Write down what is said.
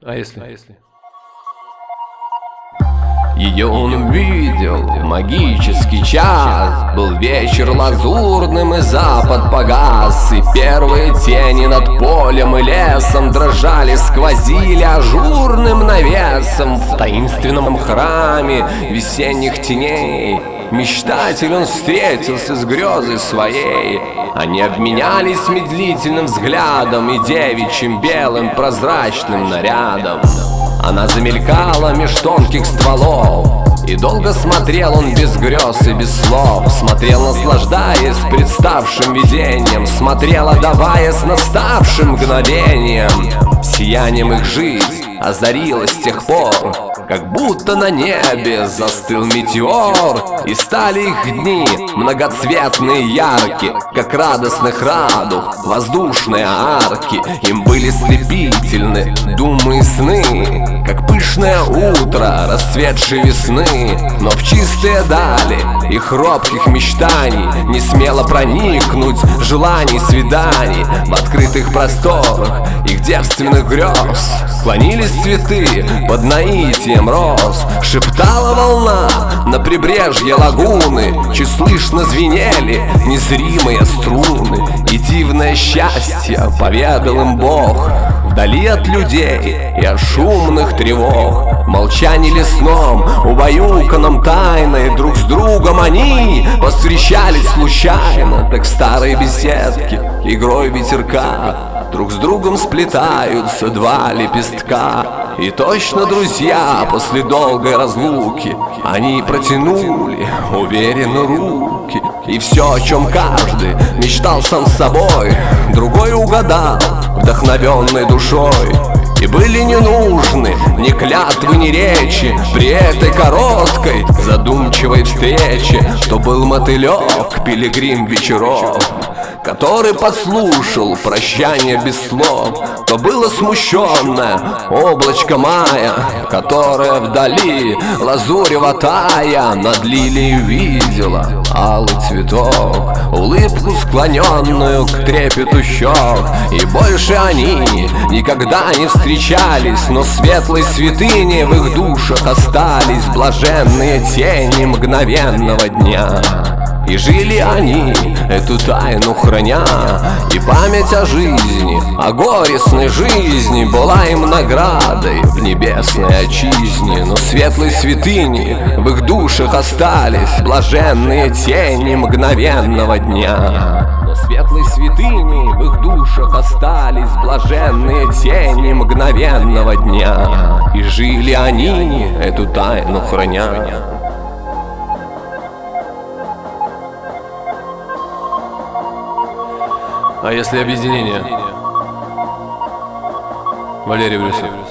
А если? Ее он увидел в магический час. Был вечер лазурным, и запад погас. И первые тени над полем и лесом дрожали, сквозили ажурным навесом. В таинственном храме весенних теней мечтатель он встретился с грезой своей. Они обменялись медлительным взглядом и девичьим белым прозрачным нарядом. Она замелькала меж тонких стволов, и долго смотрел он без грез и без слов. Смотрел, наслаждаясь представшим видением, смотрел, отдаваясь наставшим мгновением. Сиянием их жизнь озарилась с тех пор, как будто на небе застыл метеор. И стали их дни многоцветные, яркие, как радостных радуг воздушные арки. Им были слепительны думы и сны, как пышное утро расцветшей весны. Но в чистые дали их робких мечтаний не смело проникнуть желаний свиданий. В открытых просторах их девственных грез клонились цветы под наитием роз. Шептала волна на прибрежье лагуны, чуть слышно звенели незримые струны. И дивное счастье поведал им Бог вдали от людей и от шумных тревог. В молчании лесном, убаюканном тайной, друг с другом они повстречались случайно. Так в старой беседке игрой ветерка друг с другом сплетаются два лепестка. И точно друзья после долгой разлуки они протянули уверенно руки. И все, о чем каждый мечтал сам с собой, другой угадал вдохновенной душой. И были не нужны ни клятвы, ни речи при этой короткой задумчивой встрече. То был мотылек, пилигрим вечеров, который подслушал прощание без слов. То было смущенное облачко мая, которое вдали лазуреватая над лилией видела алый цветок, улыбку склоненную к трепету щек. И больше они никогда не встречались, но светлой святыни в их душах остались блаженные тени мгновенного дня. И жили они, эту тайну храня, и память о жизни, о горестной жизни была им наградой в небесной отчизне. Но светлой святыни в их душах остались блаженные тени мгновенного дня. Но светлой святыни в их душах остались блаженные тени мгновенного дня. И жили они, эту тайну храня. А если объединение? Валерий Брюсов.